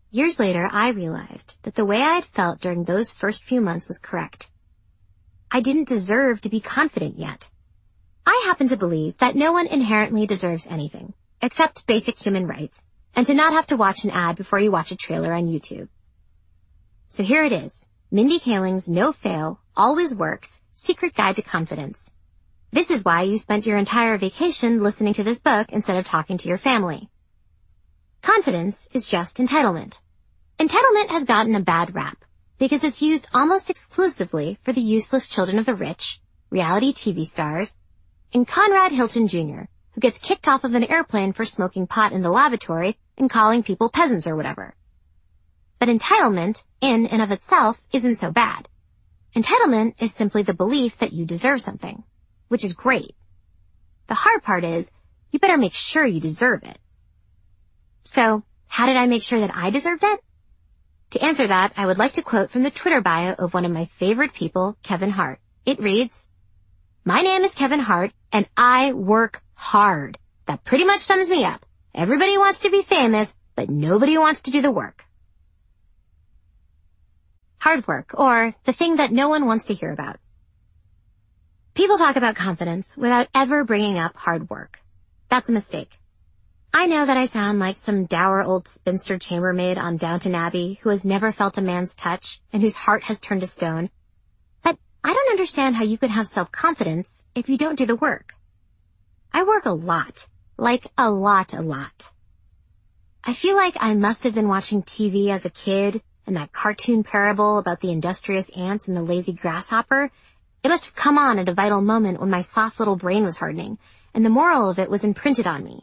Years later, I realized that the way I had felt during those first few months was correct. I didn't deserve to be confident yet. I happen to believe that no one inherently deserves anything, except basic human rights, and to not have to watch an ad before you watch a trailer on YouTube. So here it is, Mindy Kaling's no-fail, always works, secret guide to confidence. This is why you spent your entire vacation listening to this book instead of talking to your family. Confidence is just entitlement. Entitlement has gotten a bad rap because it's used almost exclusively for the useless children of the rich, reality T V stars, and Conrad Hilton Junior, who gets kicked off of an airplane for smoking pot in the lavatory and calling people peasants or whatever. But entitlement, in and of itself, isn't so bad. Entitlement is simply the belief that you deserve something, which is great. The hard part is, you better make sure you deserve it. So, how did I make sure that I deserved it? To answer that, I would like to quote from the Twitter bio of one of my favorite people, Kevin Hart. It reads, "My name is Kevin Hart, and I work hard. That pretty much sums me up. Everybody wants to be famous, but nobody wants to do the work." Hard work, or the thing that no one wants to hear about. People talk about confidence without ever bringing up hard work. That's a mistake. I know that I sound like some dour old spinster chambermaid on Downton Abbey who has never felt a man's touch and whose heart has turned to stone, but I don't understand how you can have self-confidence if you don't do the work. I work a lot, like a lot, a lot. I feel like I must have been watching T V as a kid, and that cartoon parable about the industrious ants and the lazy grasshopper, it must have come on at a vital moment when my soft little brain was hardening, and the moral of it was imprinted on me.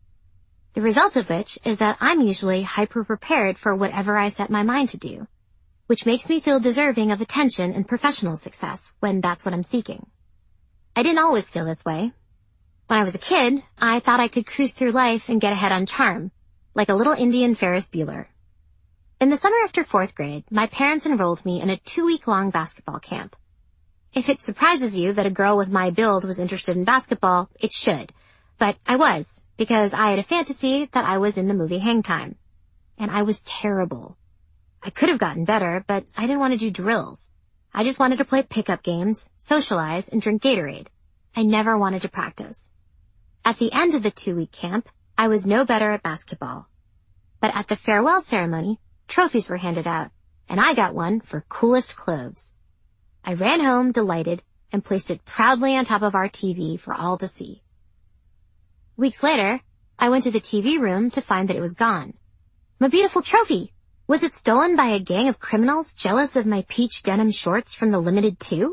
The result of which is that I'm usually hyper-prepared for whatever I set my mind to do, which makes me feel deserving of attention and professional success when that's what I'm seeking. I didn't always feel this way. When I was a kid, I thought I could cruise through life and get ahead on charm, like a little Indian Ferris Bueller. In the summer after fourth grade, my parents enrolled me in a two-week-long basketball camp. If it surprises you that a girl with my build was interested in basketball, it should. But I was, because I had a fantasy that I was in the movie Hang Time. And I was terrible. I could have gotten better, but I didn't want to do drills. I just wanted to play pickup games, socialize, and drink Gatorade. I never wanted to practice. At the end of the two-week camp, I was no better at basketball. But at the farewell ceremony, trophies were handed out, and I got one for coolest clothes. I ran home delighted and placed it proudly on top of our T V for all to see. Weeks later, I went to the T V room to find that it was gone. My beautiful trophy! Was it stolen by a gang of criminals jealous of my peach denim shorts from the Limited Two?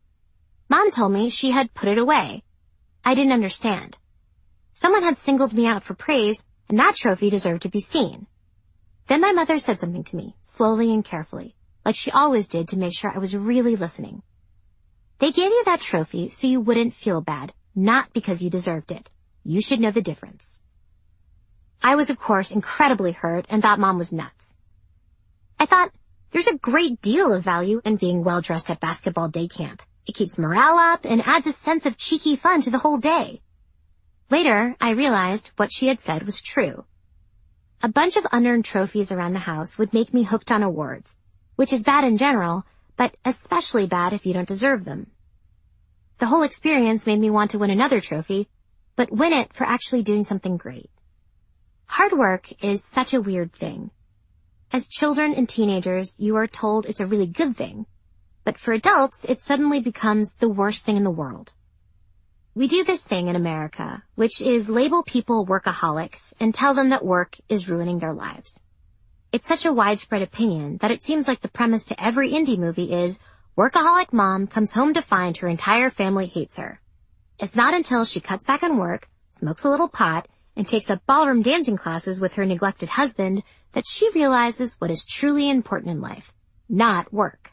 Mom told me she had put it away. I didn't understand. Someone had singled me out for praise, and that trophy deserved to be seen. Then my mother said something to me, slowly and carefully, like she always did to make sure I was really listening. They gave you that trophy so you wouldn't feel bad, not because you deserved it. You should know the difference. I was, of course, incredibly hurt and thought Mom was nuts. I thought, there's a great deal of value in being well-dressed at basketball day camp. It keeps morale up and adds a sense of cheeky fun to the whole day. Later, I realized what she had said was true. A bunch of unearned trophies around the house would make me hooked on awards, which is bad in general, but especially bad if you don't deserve them. The whole experience made me want to win another trophy, but win it for actually doing something great. Hard work is such a weird thing. As children and teenagers, you are told it's a really good thing, but for adults, it suddenly becomes the worst thing in the world. We do this thing in America, which is label people workaholics and tell them that work is ruining their lives. It's such a widespread opinion that it seems like the premise to every indie movie is workaholic mom comes home to find her entire family hates her. It's not until she cuts back on work, smokes a little pot, and takes up ballroom dancing classes with her neglected husband that she realizes what is truly important in life, not work.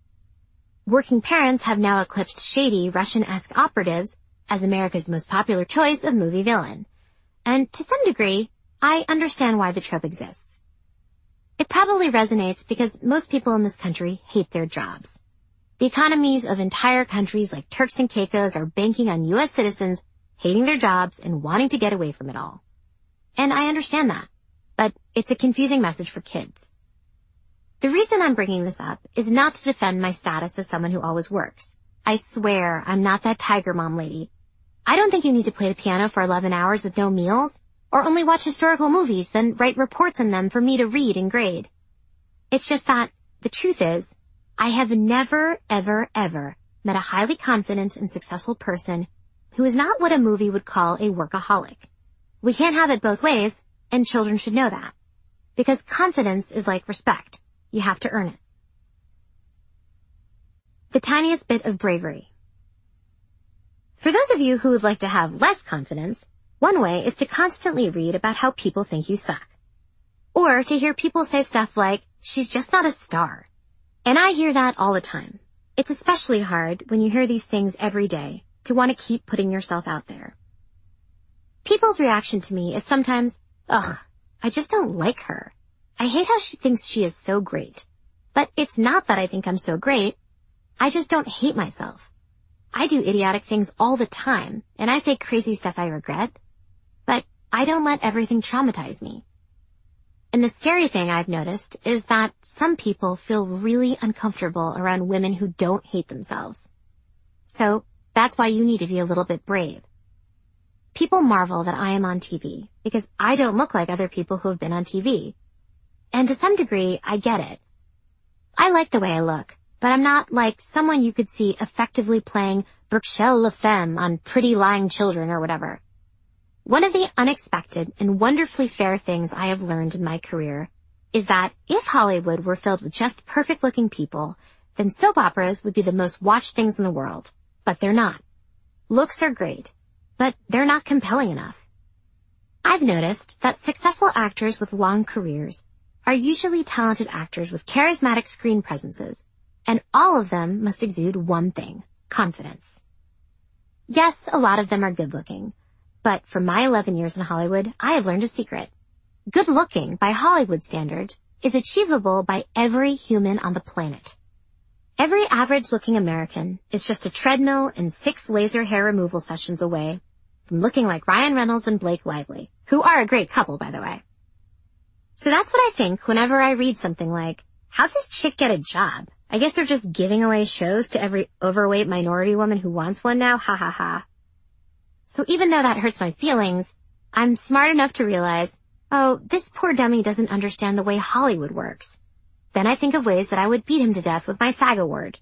Working parents have now eclipsed shady Russian-esque operatives as America's most popular choice of movie villain. And to some degree, I understand why the trope exists. It probably resonates because most people in this country hate their jobs. The economies of entire countries like Turks and Caicos are banking on U S citizens hating their jobs and wanting to get away from it all. And I understand that. but it's a confusing message for kids. The reason I'm bringing this up is not to defend my status as someone who always works. I swear I'm not that tiger mom lady. I don't think you need to play the piano for eleven hours with no meals, or only watch historical movies, then write reports on them for me to read and grade. It's just that, the truth is, I have never, ever, ever met a highly confident and successful person who is not what a movie would call a workaholic. We can't have it both ways, and children should know that. Because confidence is like respect. You have to earn it. The tiniest bit of bravery. For those of you who would like to have less confidence, one way is to constantly read about how people think you suck. Or to hear people say stuff like, she's just not a star. And I hear that all the time. It's especially hard when you hear these things every day to want to keep putting yourself out there. People's reaction to me is sometimes, ugh, I just don't like her. I hate how she thinks she is so great. But it's not that I think I'm so great. I just don't hate myself. I do idiotic things all the time, and I say crazy stuff I regret. But I don't let everything traumatize me. And the scary thing I've noticed is that some people feel really uncomfortable around women who don't hate themselves. So that's why you need to be a little bit brave. People marvel that I am on T V because I don't look like other people who have been on T V. And to some degree, I get it. I like the way I look, but I'm not like someone you could see effectively playing Berkshire La Femme on Pretty Lying Children or whatever. One of the unexpected and wonderfully fair things I have learned in my career is that if Hollywood were filled with just perfect-looking people, then soap operas would be the most watched things in the world. But they're not. Looks are great, but they're not compelling enough. I've noticed that successful actors with long careers are usually talented actors with charismatic screen presences, and all of them must exude one thing, confidence. Yes, a lot of them are good-looking, but from my eleven years in Hollywood, I have learned a secret. Good-looking, by Hollywood standards, is achievable by every human on the planet. Every average-looking American is just a treadmill and six laser hair removal sessions away from looking like Ryan Reynolds and Blake Lively, who are a great couple, by the way. So that's what I think whenever I read something like, how'd this chick get a job? I guess they're just giving away shows to every overweight minority woman who wants one now, ha ha ha. So even though that hurts my feelings, I'm smart enough to realize, oh, this poor dummy doesn't understand the way Hollywood works. Then I think of ways that I would beat him to death with my SAG award.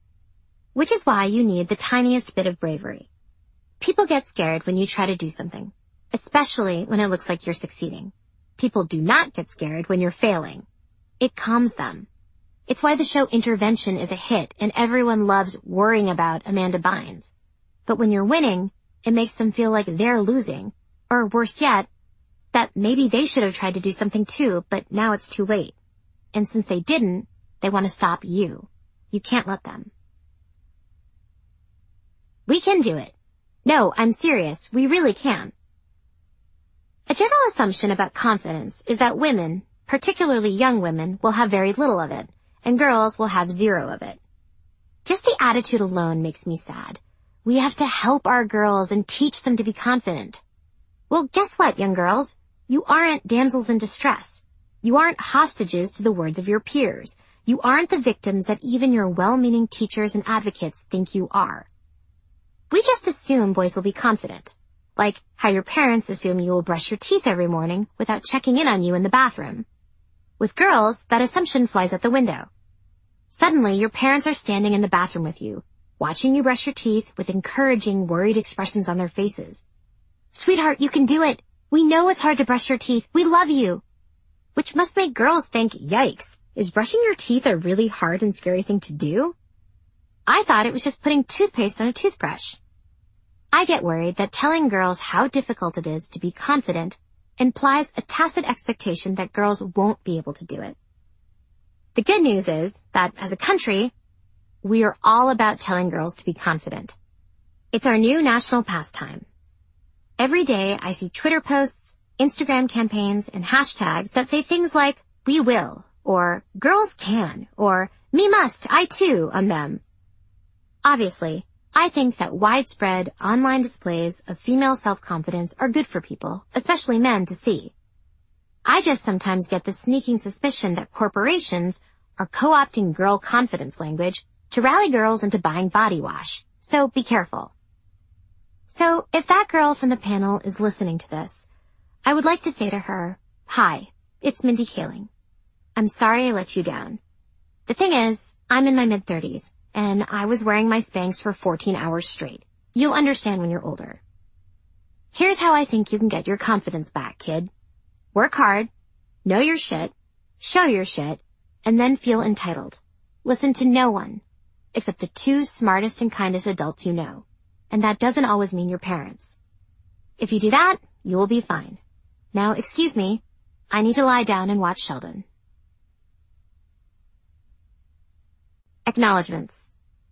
Which is why you need the tiniest bit of bravery. People get scared when you try to do something, especially when it looks like you're succeeding. People do not get scared when you're failing. It calms them. It's why the show Intervention is a hit and everyone loves worrying about Amanda Bynes. But when you're winning, it makes them feel like they're losing. Or worse yet, that maybe they should have tried to do something too, but now it's too late. And since they didn't, they want to stop you. You can't let them. We can do it. No, I'm serious. We really can. A general assumption about confidence is that women, particularly young women, will have very little of it, and girls will have zero of it. Just the attitude alone makes me sad. We have to help our girls and teach them to be confident. Well, guess what, young girls? You aren't damsels in distress. You aren't hostages to the words of your peers. You aren't the victims that even your well-meaning teachers and advocates think you are. We just assume boys will be confident. Like how your parents assume you will brush your teeth every morning without checking in on you in the bathroom. With girls, that assumption flies out the window. Suddenly, your parents are standing in the bathroom with you, watching you brush your teeth with encouraging, worried expressions on their faces. Sweetheart, you can do it. We know it's hard to brush your teeth. We love you. Which must make girls think, yikes, is brushing your teeth a really hard and scary thing to do? I thought it was just putting toothpaste on a toothbrush. I get worried that telling girls how difficult it is to be confident implies a tacit expectation that girls won't be able to do it. The good news is that as a country, we are all about telling girls to be confident. It's our new national pastime. Every day I see Twitter posts, Instagram campaigns, and hashtags that say things like, we will, or girls can, or me must, I too, on them. Obviously, I think that widespread online displays of female self-confidence are good for people, especially men, to see. I just sometimes get the sneaking suspicion that corporations are co-opting girl confidence language to rally girls into buying body wash, so be careful. So if that girl from the panel is listening to this, I would like to say to her, hi, it's Mindy Kaling. I'm sorry I let you down. The thing is, I'm in my mid-thirties, and I was wearing my Spanx for fourteen hours straight. You'll understand when you're older. Here's how I think you can get your confidence back, kid. Work hard, know your shit, show your shit, and then feel entitled. Listen to no one, except the two smartest and kindest adults you know. And that doesn't always mean your parents. If you do that, you will be fine. Now, excuse me, I need to lie down and watch Sheldon. Acknowledgements.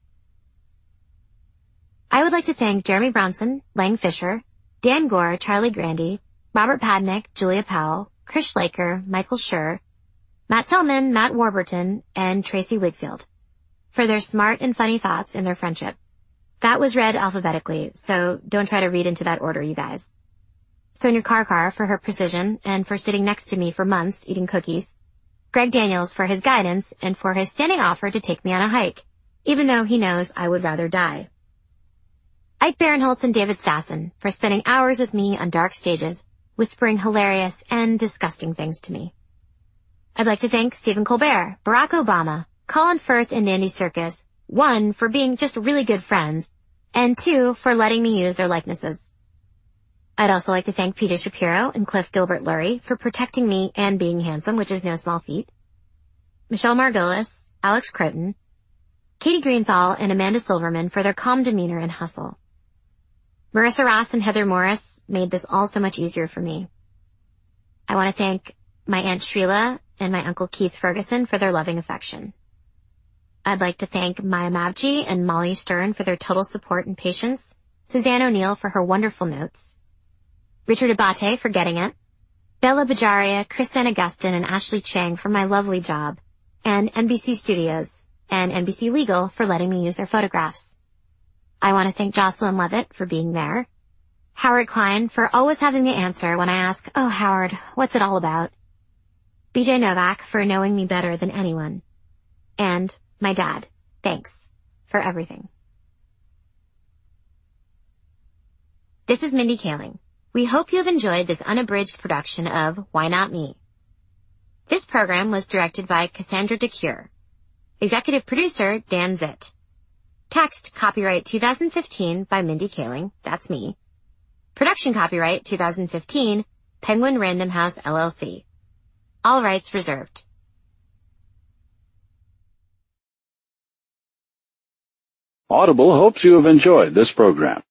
I would like to thank Jeremy Bronson, Lang Fisher, Dan Gore, Charlie Grandy, Robert Padnick, Julia Powell, Chris Schlaker, Michael Schur, Matt Tillman, Matt Warburton, and Tracy Wigfield for their smart and funny thoughts in their friendship. That was read alphabetically, so don't try to read into that order, you guys. Sonia Karkar for her precision and for sitting next to me for months eating cookies. Greg Daniels for his guidance and for his standing offer to take me on a hike, even though he knows I would rather die. Ike Barinholtz and David Stassen for spending hours with me on dark stages, whispering hilarious and disgusting things to me. I'd like to thank Stephen Colbert, Barack Obama, Colin Firth, and Andy Serkis, one, for being just really good friends, and two, for letting me use their likenesses. I'd also like to thank Peter Shapiro and Cliff Gilbert-Lurie for protecting me and being handsome, which is no small feat. Michelle Margolis, Alex Croton, Katie Greenthal, and Amanda Silverman for their calm demeanor and hustle. Marissa Ross and Heather Morris made this all so much easier for me. I want to thank my Aunt Shrila and my Uncle Keith Ferguson for their loving affection. I'd like to thank Maya Mabji and Molly Stern for their total support and patience, Suzanne O'Neill for her wonderful notes, Richard Abate for getting it, Bella Bajaria, Chris San Augustine, and Ashley Chang for my lovely job, and N B C Studios and N B C Legal for letting me use their photographs. I want to thank Jocelyn Levitt for being there, Howard Klein for always having the answer when I ask, oh, Howard, what's it all about? B J Novak for knowing me better than anyone, and my dad, thanks for everything. This is Mindy Kaling. We hope you have enjoyed this unabridged production of Why Not Me? This program was directed by Cassandra DeCure. Executive producer, Dan Zitt. Text copyright twenty fifteen by Mindy Kaling, that's me. Production copyright twenty fifteen, Penguin Random House L L C. All rights reserved. Audible hopes you have enjoyed this program.